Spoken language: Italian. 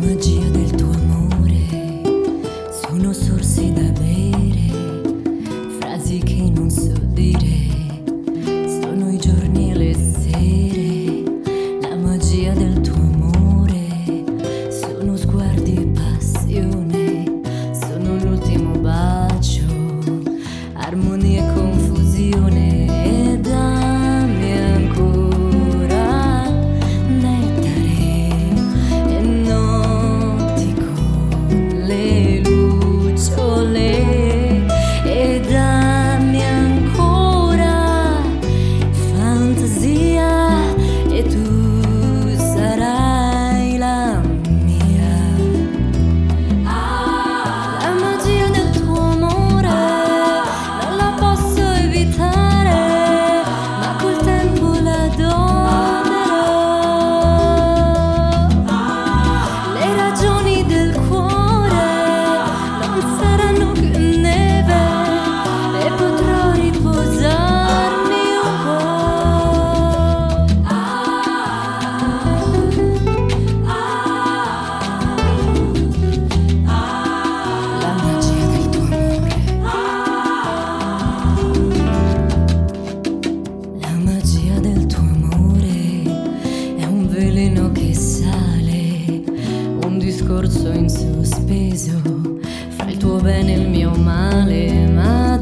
magia del tuo amore, sono sorsi da bere, frasi che non so dire, sono i giorni e le sere. La magia del tuo amore, sono sguardi e passione, sono l'ultimo bacio, armonia e confusione. E dammi ancora nettare e notti con le lucciole, e dammi ancora fantasia e tu sarai la mia. La magia del tuo amore non la posso evitare, ma col tempo la donerò. Le ragioni del cuore non saranno che neve e potrò riposarmi un po'. La magia del tuo amore, la magia del tuo amore è un veleno che sale, un discorso in sospeso fra il tuo bene e il mio male, ma